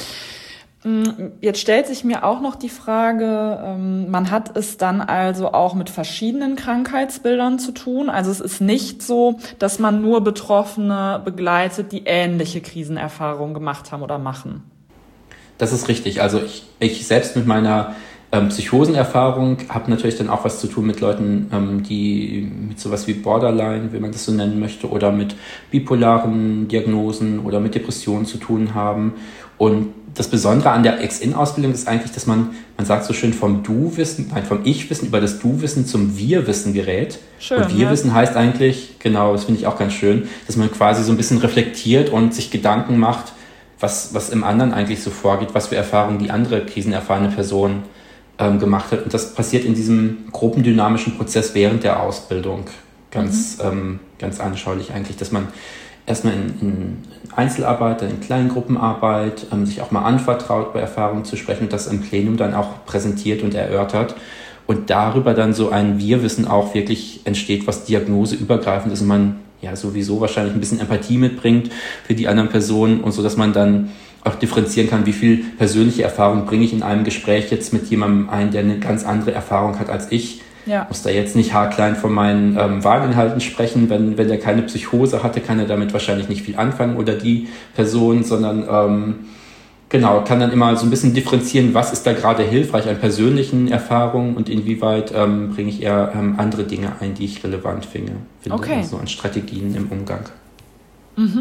Jetzt stellt sich mir auch noch die Frage, ähm, man hat es dann also auch mit verschiedenen Krankheitsbildern zu tun. Also es ist nicht so, dass man nur Betroffene begleitet, die ähnliche Krisenerfahrungen gemacht haben oder machen. Das ist richtig. Also ich, ich selbst mit meiner Ähm, Psychosenerfahrung habe natürlich dann auch was zu tun mit Leuten, ähm, die mit sowas wie Borderline, wie man das so nennen möchte, oder mit bipolaren Diagnosen oder mit Depressionen zu tun haben. Und das Besondere an der Ex-In-Ausbildung ist eigentlich, dass man, man sagt so schön, vom Du-Wissen, nein, vom Ich-Wissen über das Du-Wissen zum Wir-Wissen gerät. Schön, und Wir-Wissen ja. heißt eigentlich, genau, das finde ich auch ganz schön, dass man quasi so ein bisschen reflektiert und sich Gedanken macht, was, was im anderen eigentlich so vorgeht, was für Erfahrungen die andere krisenerfahrene Person gemacht hat. Und das passiert in diesem gruppendynamischen Prozess während der Ausbildung ganz, mhm. ähm, ganz anschaulich eigentlich, dass man erstmal in, in Einzelarbeit, dann in Kleingruppenarbeit ähm, sich auch mal anvertraut, bei Erfahrungen zu sprechen und das im Plenum dann auch präsentiert und erörtert und darüber dann so ein Wir-Wissen auch wirklich entsteht, was diagnoseübergreifend ist und man ja sowieso wahrscheinlich ein bisschen Empathie mitbringt für die anderen Personen und so, dass man dann auch differenzieren kann, wie viel persönliche Erfahrung bringe ich in einem Gespräch jetzt mit jemandem ein, der eine ganz andere Erfahrung hat als ich. Ja. Muss da jetzt nicht haarklein von meinen ähm, Wahlinhalten sprechen. Wenn, wenn der keine Psychose hatte, kann er damit wahrscheinlich nicht viel anfangen oder die Person, sondern ähm, genau, kann dann immer so ein bisschen differenzieren, was ist da gerade hilfreich an persönlichen Erfahrungen und inwieweit ähm, bringe ich eher ähm, andere Dinge ein, die ich relevant finde, finde okay. also an Strategien im Umgang. Mhm.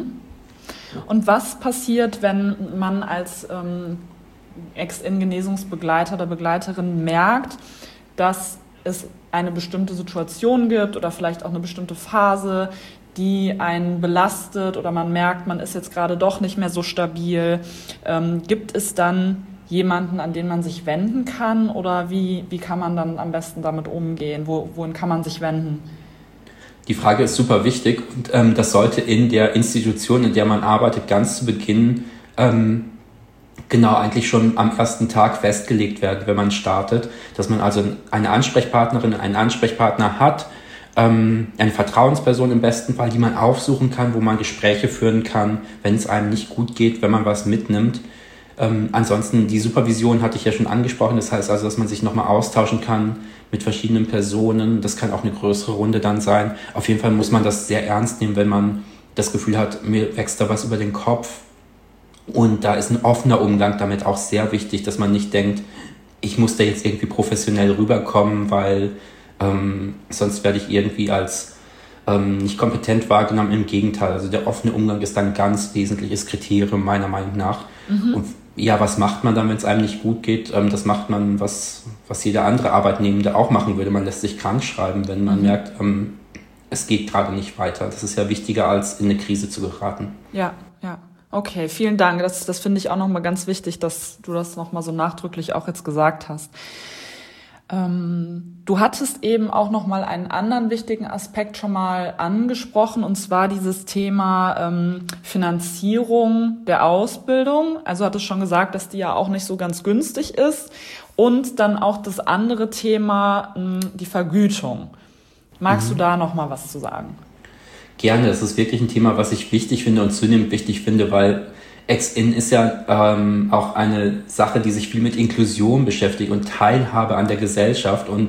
Und was passiert, wenn man als ähm, Ex-In-Genesungsbegleiter oder Begleiterin merkt, dass es eine bestimmte Situation gibt oder vielleicht auch eine bestimmte Phase, die einen belastet oder man merkt, man ist jetzt gerade doch nicht mehr so stabil? Ähm, gibt es dann jemanden, an den man sich wenden kann oder wie, wie kann man dann am besten damit umgehen? Wo, wohin kann man sich wenden? Die Frage ist super wichtig und ähm, das sollte in der Institution, in der man arbeitet, ganz zu Beginn ähm, genau eigentlich schon am ersten Tag festgelegt werden, wenn man startet, dass man also eine Ansprechpartnerin, einen Ansprechpartner hat, ähm, eine Vertrauensperson im besten Fall, die man aufsuchen kann, wo man Gespräche führen kann, wenn es einem nicht gut geht, wenn man was mitnimmt. Ähm, ansonsten die Supervision hatte ich ja schon angesprochen, das heißt also, dass man sich nochmal austauschen kann mit verschiedenen Personen, das kann auch eine größere Runde dann sein. Auf jeden Fall muss man das sehr ernst nehmen, wenn man das Gefühl hat, mir wächst da was über den Kopf und da ist ein offener Umgang damit auch sehr wichtig, dass man nicht denkt, ich muss da jetzt irgendwie professionell rüberkommen, weil ähm, sonst werde ich irgendwie als ähm, nicht kompetent wahrgenommen, im Gegenteil, also der offene Umgang ist dann ein ganz wesentliches Kriterium meiner Meinung nach. Mhm. Und ja, was macht man dann, wenn es einem nicht gut geht? Ähm, das macht man, was, was jeder andere Arbeitnehmende auch machen würde. Man lässt sich krank schreiben, wenn man mhm. merkt, ähm, es geht gerade nicht weiter. Das ist ja wichtiger, als in eine Krise zu geraten. Ja, ja. Okay, vielen Dank. Das, das finde ich auch nochmal ganz wichtig, dass du das nochmal so nachdrücklich auch jetzt gesagt hast. Ähm, du hattest eben auch noch mal einen anderen wichtigen Aspekt schon mal angesprochen, und zwar dieses Thema ähm, Finanzierung der Ausbildung. Also hattest schon gesagt, dass die ja auch nicht so ganz günstig ist. Und dann auch das andere Thema, die Vergütung. Magst mhm. du da noch mal was zu sagen? Gerne, das ist wirklich ein Thema, was ich wichtig finde und zunehmend wichtig finde, weil Ex-In ist ja ähm, auch eine Sache, die sich viel mit Inklusion beschäftigt und Teilhabe an der Gesellschaft. Und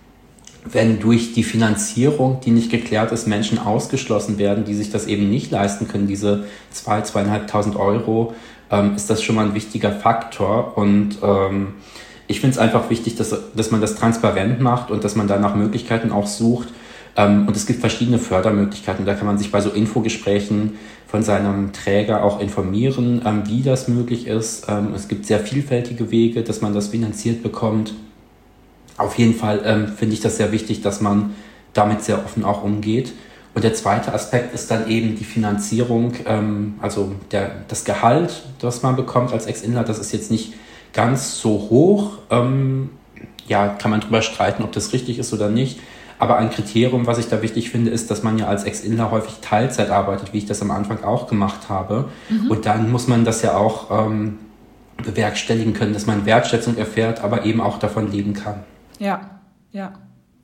wenn durch die Finanzierung, die nicht geklärt ist, Menschen ausgeschlossen werden, die sich das eben nicht leisten können, diese zwei, zweieinhalbtausend Euro, ähm, ist das schon mal ein wichtiger Faktor. Und ähm, ich finde es einfach wichtig, dass, dass man das transparent macht und dass man da nach Möglichkeiten auch sucht. Ähm, und es gibt verschiedene Fördermöglichkeiten. Da kann man sich bei so Infogesprächen von seinem Träger auch informieren, ähm, wie das möglich ist. Ähm, es gibt sehr vielfältige Wege, dass man das finanziert bekommt. Auf jeden Fall ähm, finde ich das sehr wichtig, dass man damit sehr offen auch umgeht. Und der zweite Aspekt ist dann eben die Finanzierung, ähm, also der, das Gehalt, das man bekommt als Ex-Inler. Das ist jetzt nicht ganz so hoch. Ähm, ja, kann man drüber streiten, ob das richtig ist oder nicht. Aber ein Kriterium, was ich da wichtig finde, ist, dass man ja als Ex-Inler häufig Teilzeit arbeitet, wie ich das am Anfang auch gemacht habe. Mhm. Und dann muss man das ja auch ähm, bewerkstelligen können, dass man Wertschätzung erfährt, aber eben auch davon leben kann. Ja, ja.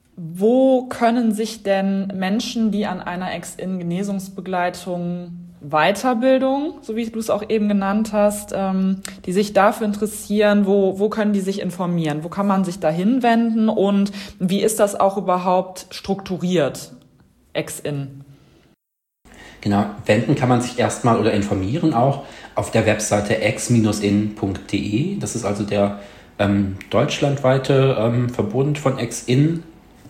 Wo können sich denn Menschen, die an einer Ex-In-Genesungsbegleitung Weiterbildung, so wie du es auch eben genannt hast, ähm, die sich dafür interessieren, wo, wo können die sich informieren? Wo kann man sich da hinwenden und wie ist das auch überhaupt strukturiert, Ex-In? Genau, wenden kann man sich erstmal oder informieren auch auf der Webseite ex in punkt de. Das ist also der ähm, deutschlandweite ähm, Verbund von Ex-In.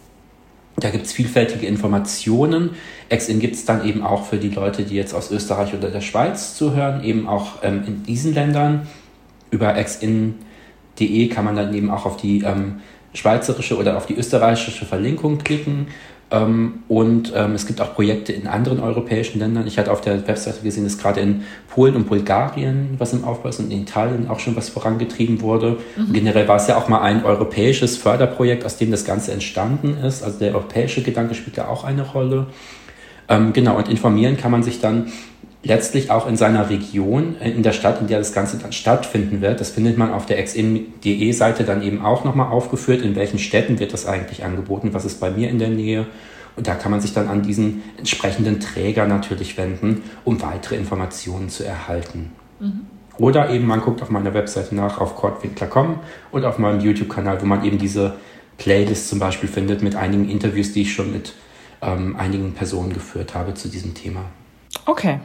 Da gibt es vielfältige Informationen. Ex-In gibt es dann eben auch für die Leute, die jetzt aus Österreich oder der Schweiz zuhören, eben auch ähm, in diesen Ländern. Über ex in punkt de kann man dann eben auch auf die ähm, schweizerische oder auf die österreichische Verlinkung klicken. Ähm, und ähm, es gibt auch Projekte in anderen europäischen Ländern. Ich hatte auf der Webseite gesehen, dass gerade in Polen und Bulgarien was im Aufbau ist und in Italien auch schon was vorangetrieben wurde. Mhm. Und generell war es ja auch mal ein europäisches Förderprojekt, aus dem das Ganze entstanden ist. Also der europäische Gedanke spielt da auch eine Rolle. Ähm, genau, und informieren kann man sich dann letztlich auch in seiner Region, in der Stadt, in der das Ganze dann stattfinden wird. Das findet man auf der ex in punkt de Seite dann eben auch nochmal aufgeführt, in welchen Städten wird das eigentlich angeboten, was ist bei mir in der Nähe. Und da kann man sich dann an diesen entsprechenden Träger natürlich wenden, um weitere Informationen zu erhalten. Mhm. Oder eben man guckt auf meiner Webseite nach, auf Kurt-Winkler punkt com und auf meinem YouTube-Kanal, wo man eben diese Playlist zum Beispiel findet mit einigen Interviews, die ich schon mit ähm, einigen Personen geführt habe zu diesem Thema. Okay.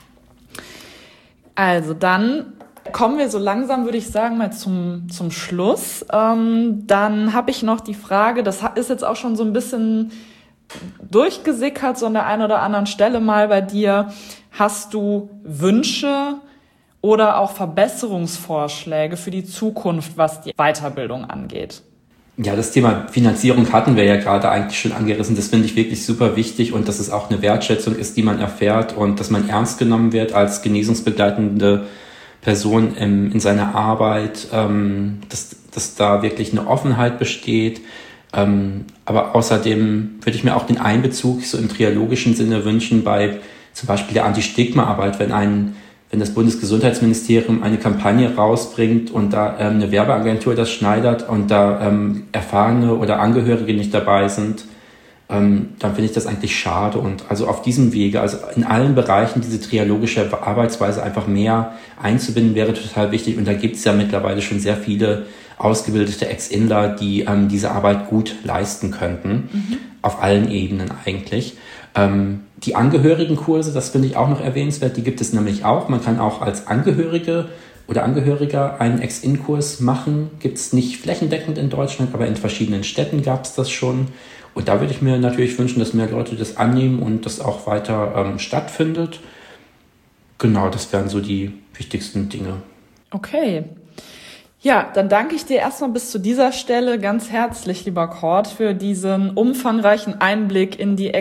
Also dann kommen wir so langsam, würde ich sagen, mal zum, zum Schluss. Ähm, dann habe ich noch die Frage, das ist jetzt auch schon so ein bisschen durchgesickert, so an der einen oder anderen Stelle mal bei dir. Hast du Wünsche oder auch Verbesserungsvorschläge für die Zukunft, was die Weiterbildung angeht? Ja, das Thema Finanzierung hatten wir ja gerade eigentlich schon angerissen. Das finde ich wirklich super wichtig und dass es auch eine Wertschätzung ist, die man erfährt und dass man ernst genommen wird als genesungsbegleitende Person in, in seiner Arbeit, ähm, dass, dass da wirklich eine Offenheit besteht. Ähm, aber außerdem würde ich mir auch den Einbezug so im triologischen Sinne wünschen bei zum Beispiel der Anti-Stigma-Arbeit, wenn ein wenn das Bundesgesundheitsministerium eine Kampagne rausbringt und da ähm, eine Werbeagentur das schneidert und da ähm, Erfahrene oder Angehörige nicht dabei sind, ähm, dann finde ich das eigentlich schade. Und also auf diesem Wege, also in allen Bereichen diese trialogische Arbeitsweise einfach mehr einzubinden, wäre total wichtig. Und da gibt es ja mittlerweile schon sehr viele ausgebildete Ex-Inler, die ähm, diese Arbeit gut leisten könnten, mhm. auf allen Ebenen eigentlich. Ähm, die Angehörigenkurse, das finde ich auch noch erwähnenswert, die gibt es nämlich auch. Man kann auch als Angehörige oder Angehöriger einen Ex-In-Kurs machen. Gibt es nicht flächendeckend in Deutschland, aber in verschiedenen Städten gab es das schon. Und da würde ich mir natürlich wünschen, dass mehr Leute das annehmen und das auch weiter ähm, stattfindet. Genau, das wären so die wichtigsten Dinge. Okay. Ja, dann danke ich dir erstmal bis zu dieser Stelle ganz herzlich, lieber Kurt, für diesen umfangreichen Einblick in die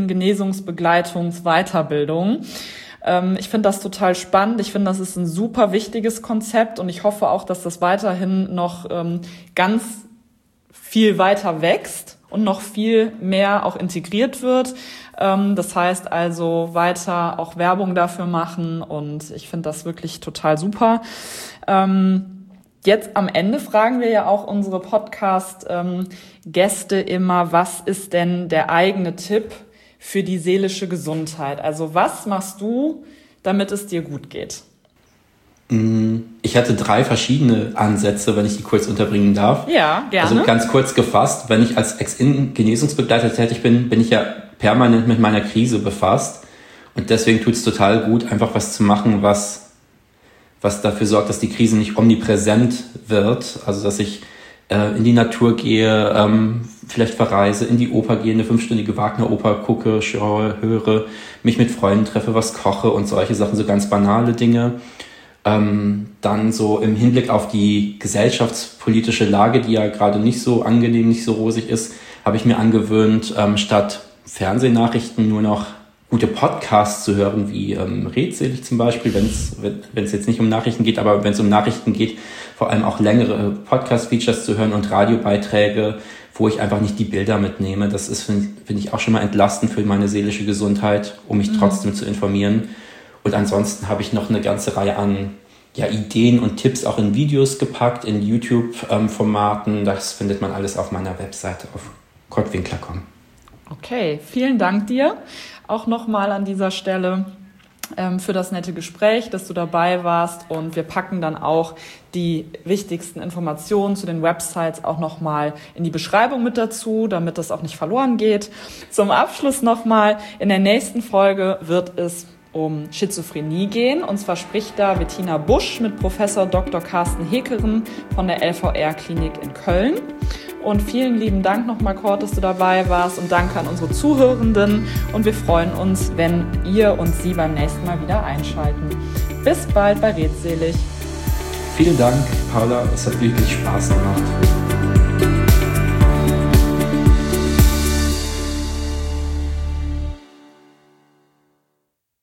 Ex-In-Genesungsbegleitungs-Weiterbildung. Ähm, ich finde das total spannend. Ich finde, das ist ein super wichtiges Konzept und ich hoffe auch, dass das weiterhin noch ähm, ganz viel weiter wächst und noch viel mehr auch integriert wird. Ähm, das heißt also weiter auch Werbung dafür machen und ich finde das wirklich total super. Ähm, Jetzt am Ende fragen wir ja auch unsere Podcast-Gäste immer, was ist denn der eigene Tipp für die seelische Gesundheit? Also was machst du, damit es dir gut geht? Ich hatte drei verschiedene Ansätze, wenn ich die kurz unterbringen darf. Ja, gerne. Also ganz kurz gefasst, wenn ich als Ex-In-Genesungsbegleiter tätig bin, bin ich ja permanent mit meiner Krise befasst. Und deswegen tut es total gut, einfach was zu machen, was, was dafür sorgt, dass die Krise nicht omnipräsent wird. Also dass ich äh, in die Natur gehe, ähm, vielleicht verreise, in die Oper gehe, eine fünfstündige Wagner-Oper gucke, schaue, höre, mich mit Freunden treffe, was koche und solche Sachen, so ganz banale Dinge. Ähm, dann so im Hinblick auf die gesellschaftspolitische Lage, die ja gerade nicht so angenehm, nicht so rosig ist, habe ich mir angewöhnt, ähm, statt Fernsehnachrichten nur noch gute Podcasts zu hören, wie ähm, Redselig zum Beispiel, wenn's, wenn es jetzt nicht um Nachrichten geht, aber wenn es um Nachrichten geht, vor allem auch längere Podcast-Features zu hören und Radiobeiträge, wo ich einfach nicht die Bilder mitnehme. Das ist, finde find ich, auch schon mal entlastend für meine seelische Gesundheit, um mich mhm. trotzdem zu informieren. Und ansonsten habe ich noch eine ganze Reihe an ja, Ideen und Tipps auch in Videos gepackt, in YouTube-Formaten. Das findet man alles auf meiner Webseite auf kurt winkler punkt com. Okay, vielen Dank dir auch nochmal an dieser Stelle ähm, für das nette Gespräch, dass du dabei warst. Und wir packen dann auch die wichtigsten Informationen zu den Websites auch nochmal in die Beschreibung mit dazu, damit das auch nicht verloren geht. Zum Abschluss nochmal, in der nächsten Folge wird es um Schizophrenie gehen. Und zwar spricht da Bettina Busch mit Professor Doktor Carsten Hekeren von der L V R-Klinik in Köln. Und vielen lieben Dank nochmal, Kurt, dass du dabei warst, und danke an unsere Zuhörenden. Und wir freuen uns, wenn ihr und Sie beim nächsten Mal wieder einschalten. Bis bald bei Redselig. Vielen Dank, Paula. Es hat wirklich Spaß gemacht.